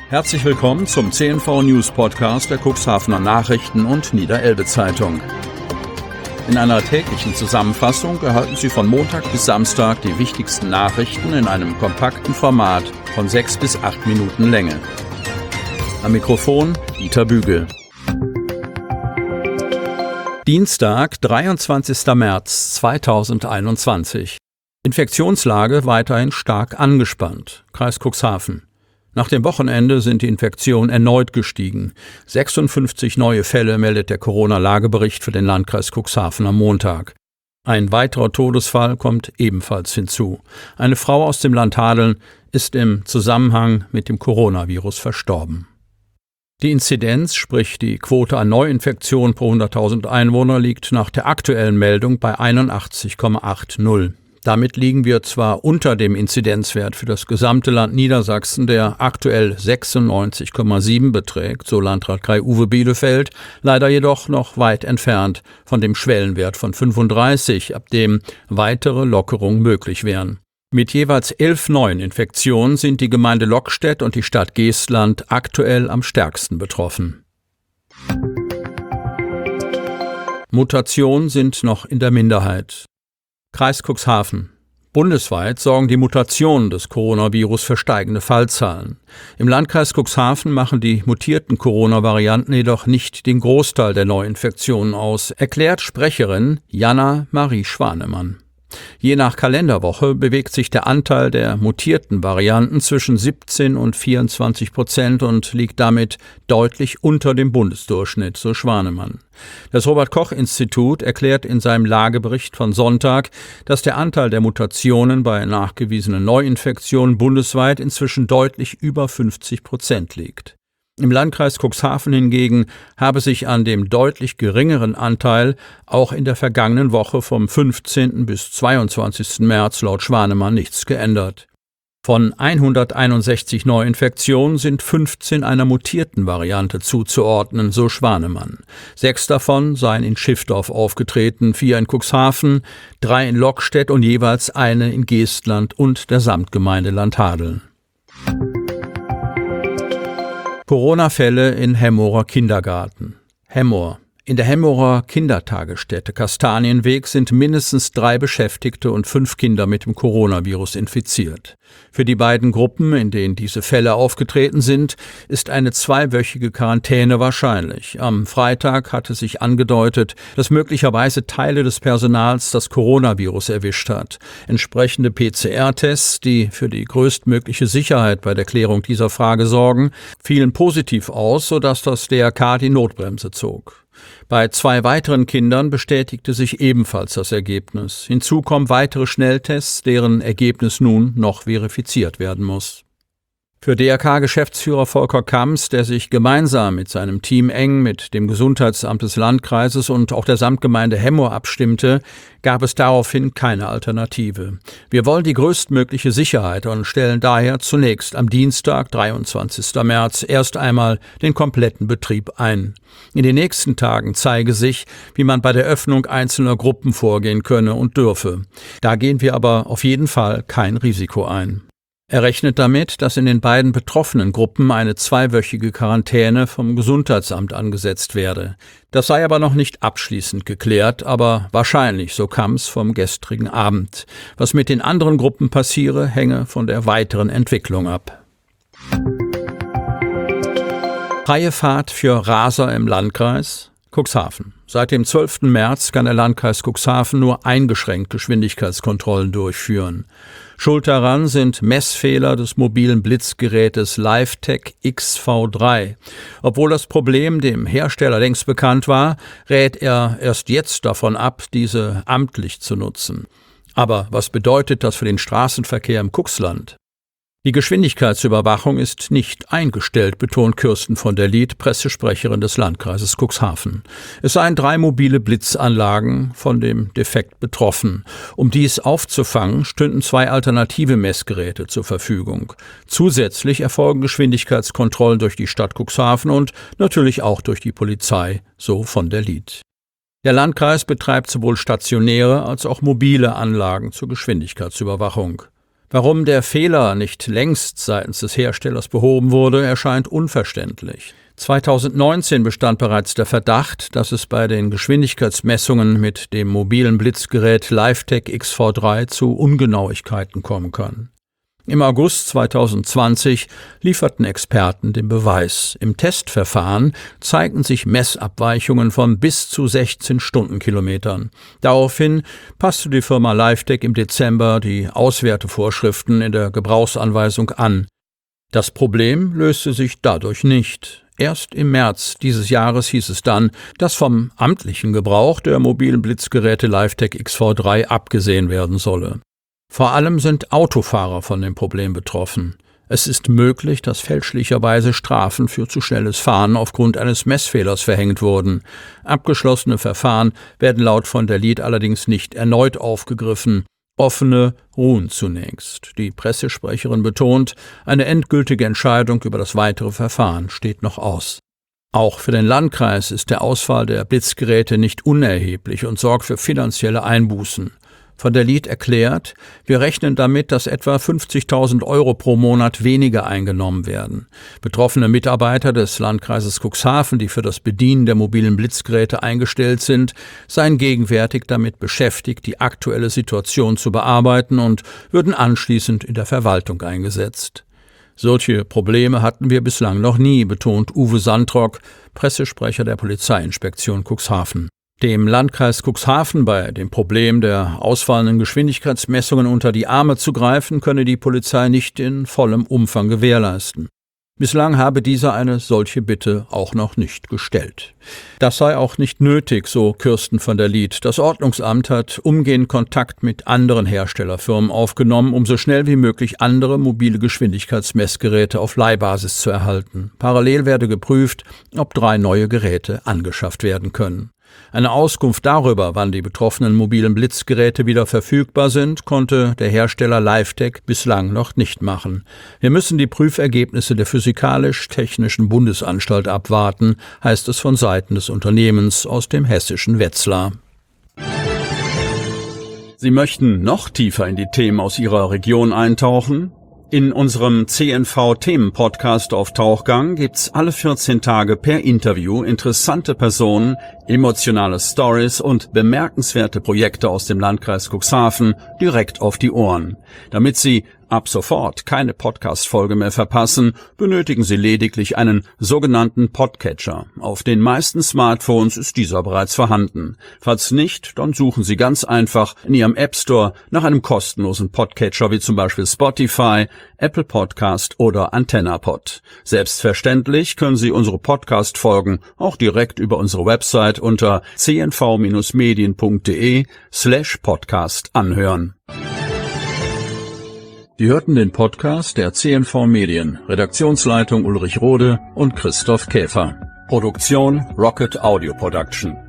Herzlich willkommen zum CNV News Podcast der Cuxhavener Nachrichten und Niederelbe Zeitung. In einer täglichen Zusammenfassung erhalten Sie von Montag bis Samstag die wichtigsten Nachrichten in einem kompakten Format von 6 bis 8 Minuten Länge. Am Mikrofon Dieter Bügel. Dienstag, 23. März 2021. Infektionslage weiterhin stark angespannt. Kreis Cuxhaven. Nach dem Wochenende sind die Infektionen erneut gestiegen. 56 neue Fälle meldet der Corona-Lagebericht für den Landkreis Cuxhaven am Montag. Ein weiterer Todesfall kommt ebenfalls hinzu. Eine Frau aus dem Land Hadeln ist im Zusammenhang mit dem Coronavirus verstorben. Die Inzidenz, sprich die Quote an Neuinfektionen pro 100.000 Einwohner, liegt nach der aktuellen Meldung bei 81,80. Damit liegen wir zwar unter dem Inzidenzwert für das gesamte Land Niedersachsen, der aktuell 96,7 beträgt, so Landrat Kai-Uwe Bielefeld, leider jedoch noch weit entfernt von dem Schwellenwert von 35, ab dem weitere Lockerungen möglich wären. Mit jeweils 11 neuen Infektionen sind die Gemeinde Lockstedt und die Stadt Geestland aktuell am stärksten betroffen. Mutationen sind noch in der Minderheit. Kreis Cuxhaven. Bundesweit sorgen die Mutationen des Coronavirus für steigende Fallzahlen. Im Landkreis Cuxhaven machen die mutierten Corona-Varianten jedoch nicht den Großteil der Neuinfektionen aus, erklärt Sprecherin Jana Marie Schwanemann. Je nach Kalenderwoche bewegt sich der Anteil der mutierten Varianten zwischen 17 und 24% und liegt damit deutlich unter dem Bundesdurchschnitt, so Schwanemann. Das Robert-Koch-Institut erklärt in seinem Lagebericht von Sonntag, dass der Anteil der Mutationen bei nachgewiesenen Neuinfektionen bundesweit inzwischen deutlich über 50% liegt. Im Landkreis Cuxhaven hingegen habe sich an dem deutlich geringeren Anteil auch in der vergangenen Woche vom 15. bis 22. März laut Schwanemann nichts geändert. Von 161 Neuinfektionen sind 15 einer mutierten Variante zuzuordnen, so Schwanemann. 6 davon seien in Schiffdorf aufgetreten, 4 in Cuxhaven, 3 in Lockstedt und jeweils eine in Geestland und der Samtgemeinde Landhadeln. Corona-Fälle in Hemmorer Kindergarten. Hemmoor. In der Hemmorer Kindertagesstätte Kastanienweg sind mindestens 3 Beschäftigte und 5 Kinder mit dem Coronavirus infiziert. Für die beiden Gruppen, in denen diese Fälle aufgetreten sind, ist eine 2-wöchige Quarantäne wahrscheinlich. Am Freitag hatte sich angedeutet, dass möglicherweise Teile des Personals das Coronavirus erwischt hat. Entsprechende PCR-Tests, die für die größtmögliche Sicherheit bei der Klärung dieser Frage sorgen, fielen positiv aus, sodass das DRK die Notbremse zog. Bei 2 weiteren Kindern bestätigte sich ebenfalls das Ergebnis. Hinzu kommen weitere Schnelltests, deren Ergebnis nun noch verifiziert werden muss. Für DRK-Geschäftsführer Volker Kamms, der sich gemeinsam mit seinem Team eng mit dem Gesundheitsamt des Landkreises und auch der Samtgemeinde Hemmoor abstimmte, gab es daraufhin keine Alternative. Wir wollen die größtmögliche Sicherheit und stellen daher zunächst am Dienstag, 23. März, erst einmal den kompletten Betrieb ein. In den nächsten Tagen zeige sich, wie man bei der Öffnung einzelner Gruppen vorgehen könne und dürfe. Da gehen wir aber auf jeden Fall kein Risiko ein. Er rechnet damit, dass in den beiden betroffenen Gruppen eine 2-wöchige Quarantäne vom Gesundheitsamt angesetzt werde. Das sei aber noch nicht abschließend geklärt, aber wahrscheinlich, so Kamms vom gestrigen Abend. Was mit den anderen Gruppen passiere, hänge von der weiteren Entwicklung ab. Freie Fahrt für Raser im Landkreis Cuxhaven. Seit dem 12. März kann der Landkreis Cuxhaven nur eingeschränkt Geschwindigkeitskontrollen durchführen. Schuld daran sind Messfehler des mobilen Blitzgerätes LiveTech XV3. Obwohl das Problem dem Hersteller längst bekannt war, rät er erst jetzt davon ab, diese amtlich zu nutzen. Aber was bedeutet das für den Straßenverkehr im Cuxland? Die Geschwindigkeitsüberwachung ist nicht eingestellt, betont Kirsten von der Lied, Pressesprecherin des Landkreises Cuxhaven. Es seien 3 mobile Blitzanlagen von dem Defekt betroffen. Um dies aufzufangen, stünden 2 alternative Messgeräte zur Verfügung. Zusätzlich erfolgen Geschwindigkeitskontrollen durch die Stadt Cuxhaven und natürlich auch durch die Polizei, so von der Lied. Der Landkreis betreibt sowohl stationäre als auch mobile Anlagen zur Geschwindigkeitsüberwachung. Warum der Fehler nicht längst seitens des Herstellers behoben wurde, erscheint unverständlich. 2019 bestand bereits der Verdacht, dass es bei den Geschwindigkeitsmessungen mit dem mobilen Blitzgerät LiveTech XV3 zu Ungenauigkeiten kommen kann. Im August 2020 lieferten Experten den Beweis. Im Testverfahren zeigten sich Messabweichungen von bis zu 16 Stundenkilometern. Daraufhin passte die Firma LiveTech im Dezember die Auswertevorschriften in der Gebrauchsanweisung an. Das Problem löste sich dadurch nicht. Erst im März dieses Jahres hieß es dann, dass vom amtlichen Gebrauch der mobilen Blitzgeräte LiveTech XV3 abgesehen werden solle. Vor allem sind Autofahrer von dem Problem betroffen. Es ist möglich, dass fälschlicherweise Strafen für zu schnelles Fahren aufgrund eines Messfehlers verhängt wurden. Abgeschlossene Verfahren werden laut von der Lied allerdings nicht erneut aufgegriffen. Offene ruhen zunächst. Die Pressesprecherin betont, eine endgültige Entscheidung über das weitere Verfahren steht noch aus. Auch für den Landkreis ist der Ausfall der Blitzgeräte nicht unerheblich und sorgt für finanzielle Einbußen. Von der Lied erklärt, wir rechnen damit, dass etwa 50.000 € pro Monat weniger eingenommen werden. Betroffene Mitarbeiter des Landkreises Cuxhaven, die für das Bedienen der mobilen Blitzgeräte eingestellt sind, seien gegenwärtig damit beschäftigt, die aktuelle Situation zu bearbeiten und würden anschließend in der Verwaltung eingesetzt. Solche Probleme hatten wir bislang noch nie, betont Uwe Sandrock, Pressesprecher der Polizeiinspektion Cuxhaven. Dem Landkreis Cuxhaven bei dem Problem der ausfallenden Geschwindigkeitsmessungen unter die Arme zu greifen, könne die Polizei nicht in vollem Umfang gewährleisten. Bislang habe dieser eine solche Bitte auch noch nicht gestellt. Das sei auch nicht nötig, so Kirsten von der Lied. Das Ordnungsamt hat umgehend Kontakt mit anderen Herstellerfirmen aufgenommen, um so schnell wie möglich andere mobile Geschwindigkeitsmessgeräte auf Leihbasis zu erhalten. Parallel werde geprüft, ob 3 neue Geräte angeschafft werden können. Eine Auskunft darüber, wann die betroffenen mobilen Blitzgeräte wieder verfügbar sind, konnte der Hersteller LiveTech bislang noch nicht machen. Wir müssen die Prüfergebnisse der Physikalisch-Technischen Bundesanstalt abwarten, heißt es von Seiten des Unternehmens aus dem hessischen Wetzlar. Sie möchten noch tiefer in die Themen aus Ihrer Region eintauchen? In unserem CNV-Themen-Podcast auf Tauchgang gibt's alle 14 Tage per Interview interessante Personen, emotionale Stories und bemerkenswerte Projekte aus dem Landkreis Cuxhaven direkt auf die Ohren. Damit Sie ab sofort keine Podcast-Folge mehr verpassen, benötigen Sie lediglich einen sogenannten Podcatcher. Auf den meisten Smartphones ist dieser bereits vorhanden. Falls nicht, dann suchen Sie ganz einfach in Ihrem App Store nach einem kostenlosen Podcatcher wie zum Beispiel Spotify, Apple Podcast oder AntennaPod. Selbstverständlich können Sie unsere Podcast-Folgen auch direkt über unsere Website unter cnv-medien.de/podcast anhören. Sie hörten den Podcast der CNV Medien, Redaktionsleitung Ulrich Rode und Christoph Käfer. Produktion Rocket Audio Production.